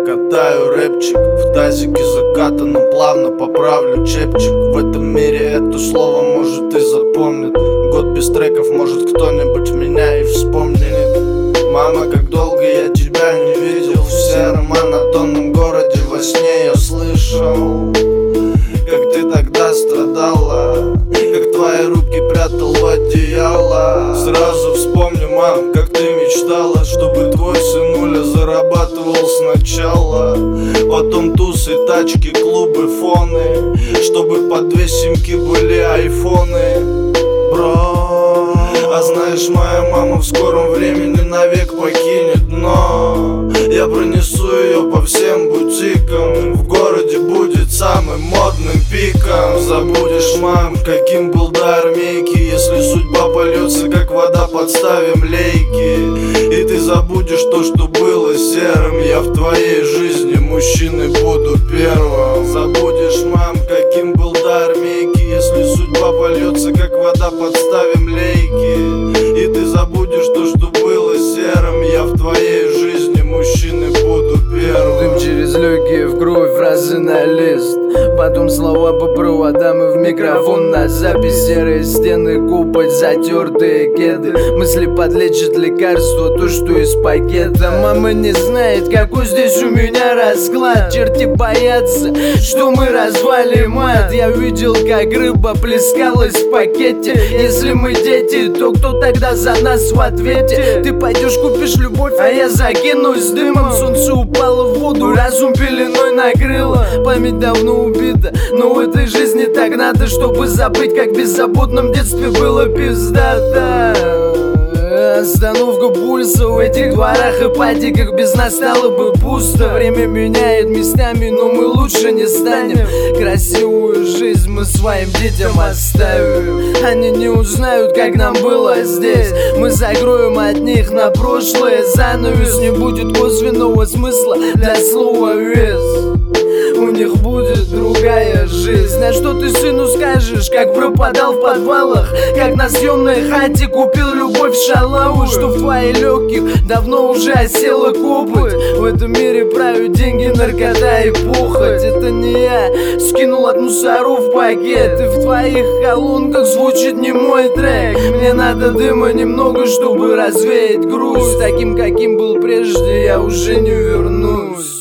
Катаю рэпчик в тазике закатанном, плавно поправлю чепчик. В этом мире это слово может и запомнит. Год без треков, может кто-нибудь меня и вспомнит. Мама, как долго я тебя не видел. В сером монотонном городе во сне я слышал, как ты тогда страдала, как твои руки прятал в одеяло. Сразу вспомню, мам, как ты мечтала, чтобы твой сынуля зарабатывал сначала, потом тусы, тачки, клубы, фоны, чтобы по 2 симки были айфоны. Бро, а знаешь, моя мама в скором времени навек покинет, но я пронесу ее по всем бутикам. В городе будет самым модным пиком. Забудешь, мам, каким был до армейки, если судьба польется, как вода, подставим лейки. И ты забудешь то, что было серым. Я в твоей жизни мужчиной буду первым. Забудешь, мам, каким был до армейки, если судьба польется, как вода, подставим лейки. И ты забудешь то, что было серым. Я в твоей жизни мужчиной буду первым. Дым через легкие, в кровь, фразы на лист, потом слова по проводам и в микрофон на запись. Серые стены, копоть, затертые кеды, мысли подлечат лекарство, то, что из пакета. Мама не знает, какой здесь у меня расклад. Черти боятся, что мы развалим ад. Я видел, как рыба плескалась в пакете. Если мы дети, то кто тогда за нас в ответе? Ты пойдешь купишь любовь, а я закинусь дымом. Солнце упало в воду, разум пеленой накрыло. Память давно убита, но в этой жизни так надо, чтобы забыть, как в беззаботном детстве было пиздато. Остановка пульса в этих дворах и падиках, без нас стало бы пусто. Время меняет местами, но мы лучше не станем. Красивую жизнь мы своим детям оставим. Они не узнают, как нам было здесь. Мы закроем от них на прошлое занавес. Не будет косвенного смысла для слова вес. У них будет другая жизнь. А что ты сыну скажешь, как пропадал в подвалах, как на съемной хате купил любовь в шалаву, что в твоих легких давно уже осела копоть. В этом мире правят деньги, наркота и похоть. Это не я скинул от мусоров пакет, и в твоих колонках звучит не мой трек. Мне надо дыма немного, чтобы развеять грусть. Таким, каким был прежде, я уже не вернусь.